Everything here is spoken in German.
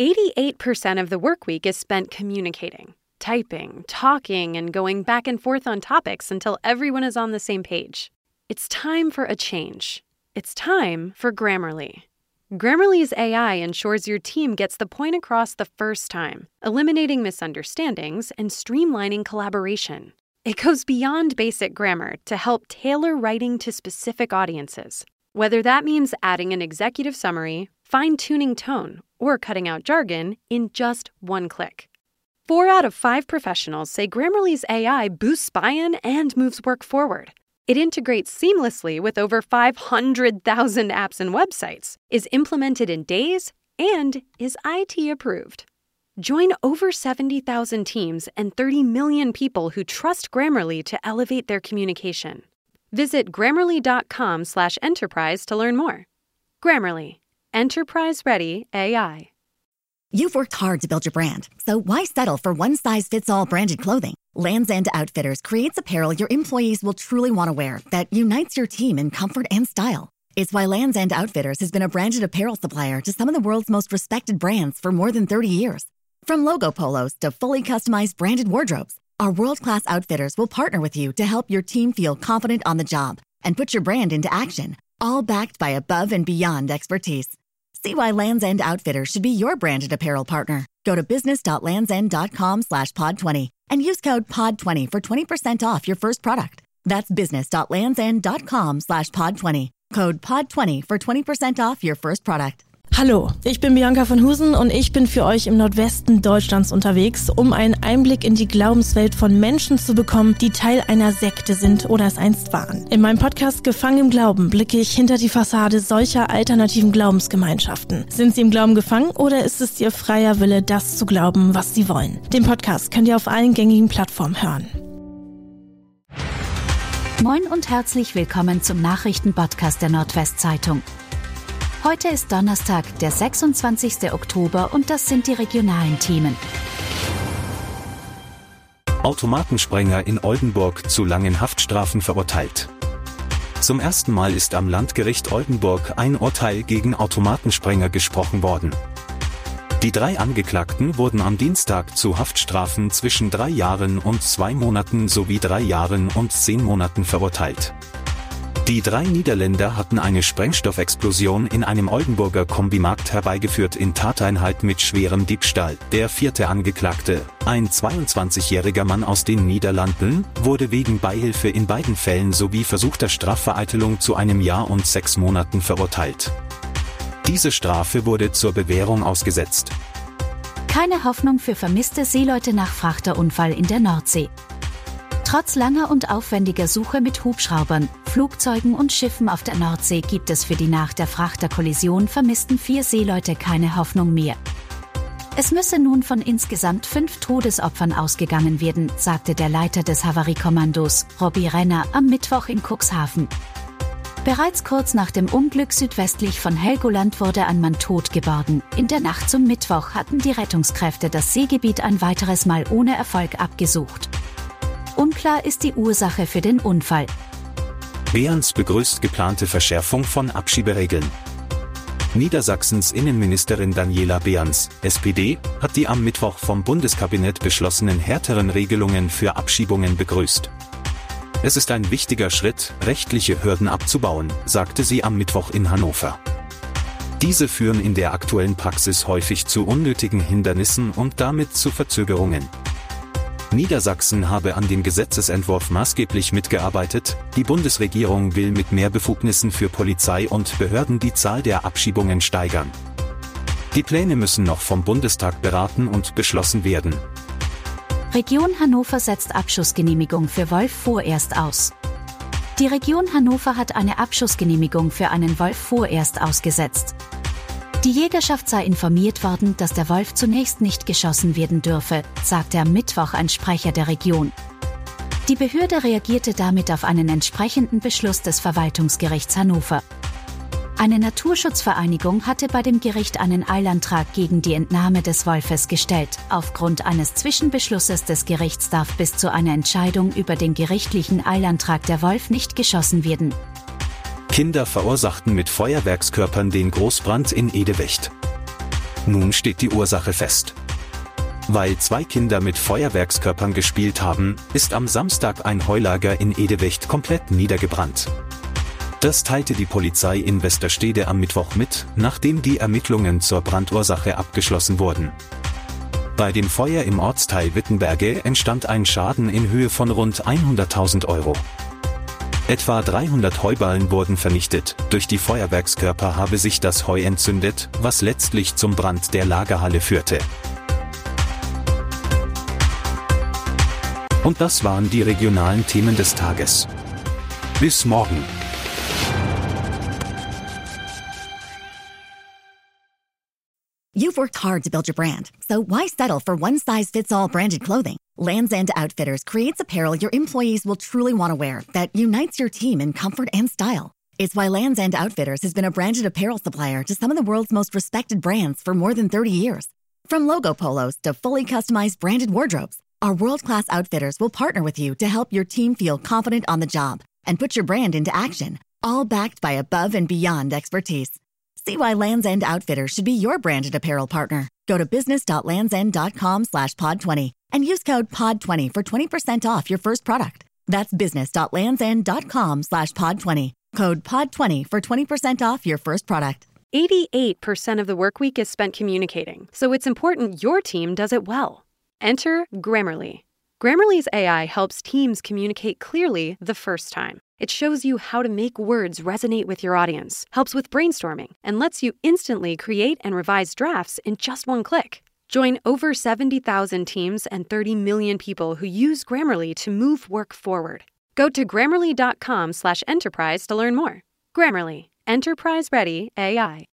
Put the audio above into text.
88% of the work week is spent communicating, typing, talking, and going back and forth on topics until everyone is on the same page. It's time for a change. It's time for Grammarly. Grammarly's AI ensures your team gets the point across the first time, eliminating misunderstandings and streamlining collaboration. It goes beyond basic grammar to help tailor writing to specific audiences, whether that means adding an executive summary, fine-tuning tone, or cutting out jargon in just one click. 4 out of 5 professionals say Grammarly's AI boosts buy-in and moves work forward. It integrates seamlessly with over 500,000 apps and websites, is implemented in days, and is IT approved. Join over 70,000 teams and 30 million people who trust Grammarly to elevate their communication. Visit Grammarly.com/enterprise to learn more. Grammarly. Enterprise-ready AI. You've worked hard to build your brand, so why settle for one-size-fits-all branded clothing? Lands' End Outfitters creates apparel your employees will truly want to wear that unites your team in comfort and style. It's why Lands' End Outfitters has been a branded apparel supplier to some of the world's most respected brands for more than 30 years. From logo polos to fully customized branded wardrobes, our world-class outfitters will partner with you to help your team feel confident on the job and put your brand into action, all backed by above and beyond expertise. See why Lands' End Outfitters should be your branded apparel partner. Go to business.landsend.com/pod20 and use code POD20 for 20% off your first product. That's business.landsend.com/pod20. Code POD20 for 20% off your first product. Hallo, ich bin Bianca von Husen und ich bin für euch im Nordwesten Deutschlands unterwegs, um einen Einblick in die Glaubenswelt von Menschen zu bekommen, die Teil einer Sekte sind oder es einst waren. In meinem Podcast Gefangen im Glauben blicke ich hinter die Fassade solcher alternativen Glaubensgemeinschaften. Sind sie im Glauben gefangen oder ist es ihr freier Wille, das zu glauben, was sie wollen? Den Podcast könnt ihr auf allen gängigen Plattformen hören. Moin und herzlich willkommen zum Nachrichtenpodcast der Nordwestzeitung. Heute ist Donnerstag, der 26. Oktober und das sind die regionalen Themen. Automatensprenger in Oldenburg zu langen Haftstrafen verurteilt. Zum ersten Mal ist am Landgericht Oldenburg ein Urteil gegen Automatensprenger gesprochen worden. Die 3 Angeklagten wurden am Dienstag zu Haftstrafen zwischen 3 Jahren und 2 Monaten sowie 3 Jahren und 10 Monaten verurteilt. Die 3 Niederländer hatten eine Sprengstoffexplosion in einem Oldenburger Kombimarkt herbeigeführt in Tateinheit mit schwerem Diebstahl. Der 4. Angeklagte, ein 22-jähriger Mann aus den Niederlanden, wurde wegen Beihilfe in beiden Fällen sowie versuchter Strafvereitelung zu 1 Jahr und 6 Monaten verurteilt. Diese Strafe wurde zur Bewährung ausgesetzt. Keine Hoffnung für vermisste Seeleute nach Frachterunfall in der Nordsee. Trotz langer und aufwendiger Suche mit Hubschraubern, Flugzeugen und Schiffen auf der Nordsee gibt es für die nach der Frachterkollision vermissten 4 Seeleute keine Hoffnung mehr. Es müsse nun von insgesamt 5 Todesopfern ausgegangen werden, sagte der Leiter des Havariekommandos, Robbie Renner, am Mittwoch in Cuxhaven. Bereits kurz nach dem Unglück südwestlich von Helgoland wurde ein Mann tot geborgen. In der Nacht zum Mittwoch hatten die Rettungskräfte das Seegebiet ein weiteres Mal ohne Erfolg abgesucht. Unklar ist die Ursache für den Unfall. Behrens begrüßt geplante Verschärfung von Abschieberegeln. Niedersachsens Innenministerin Daniela Behrens, SPD, hat die am Mittwoch vom Bundeskabinett beschlossenen härteren Regelungen für Abschiebungen begrüßt. Es ist ein wichtiger Schritt, rechtliche Hürden abzubauen, sagte sie am Mittwoch in Hannover. Diese führen in der aktuellen Praxis häufig zu unnötigen Hindernissen und damit zu Verzögerungen. Niedersachsen habe an dem Gesetzesentwurf maßgeblich mitgearbeitet. Die Bundesregierung will mit mehr Befugnissen für Polizei und Behörden die Zahl der Abschiebungen steigern. Die Pläne müssen noch vom Bundestag beraten und beschlossen werden. Region Hannover setzt Abschussgenehmigung für Wolf vorerst aus. Die Region Hannover hat eine Abschussgenehmigung für einen Wolf vorerst ausgesetzt. Die Jägerschaft sei informiert worden, dass der Wolf zunächst nicht geschossen werden dürfe, sagte am Mittwoch ein Sprecher der Region. Die Behörde reagierte damit auf einen entsprechenden Beschluss des Verwaltungsgerichts Hannover. Eine Naturschutzvereinigung hatte bei dem Gericht einen Eilantrag gegen die Entnahme des Wolfes gestellt. Aufgrund eines Zwischenbeschlusses des Gerichts darf bis zu einer Entscheidung über den gerichtlichen Eilantrag der Wolf nicht geschossen werden. Kinder verursachten mit Feuerwerkskörpern den Großbrand in Edewecht. Nun steht die Ursache fest. Weil 2 Kinder mit Feuerwerkskörpern gespielt haben, ist am Samstag ein Heulager in Edewecht komplett niedergebrannt. Das teilte die Polizei in Westerstede am Mittwoch mit, nachdem die Ermittlungen zur Brandursache abgeschlossen wurden. Bei dem Feuer im Ortsteil Wittenberge entstand ein Schaden in Höhe von rund 100.000 Euro. Etwa 300 Heuballen wurden vernichtet, durch die Feuerwerkskörper habe sich das Heu entzündet, was letztlich zum Brand der Lagerhalle führte. Und das waren die regionalen Themen des Tages. Bis morgen. You've worked hard to build your brand, so why settle for one-size-fits-all branded clothing? Lands' End Outfitters creates apparel your employees will truly want to wear that unites your team in comfort and style. It's why Lands' End Outfitters has been a branded apparel supplier to some of the world's most respected brands for more than 30 years. From logo polos to fully customized branded wardrobes, our world-class outfitters will partner with you to help your team feel confident on the job and put your brand into action, all backed by above and beyond expertise. See why Lands' End Outfitters should be your branded apparel partner. Go to business.landsend.com/pod20 and use code POD20 for 20% off your first product. That's business.landsend.com/pod20. Code POD20 for 20% off your first product. 88% of the workweek is spent communicating, so it's important your team does it well. Enter Grammarly. Grammarly's AI helps teams communicate clearly the first time. It shows you how to make words resonate with your audience, helps with brainstorming, and lets you instantly create and revise drafts in just one click. Join over 70,000 teams and 30 million people who use Grammarly to move work forward. Go to Grammarly.com/enterprise to learn more. Grammarly, enterprise-ready AI.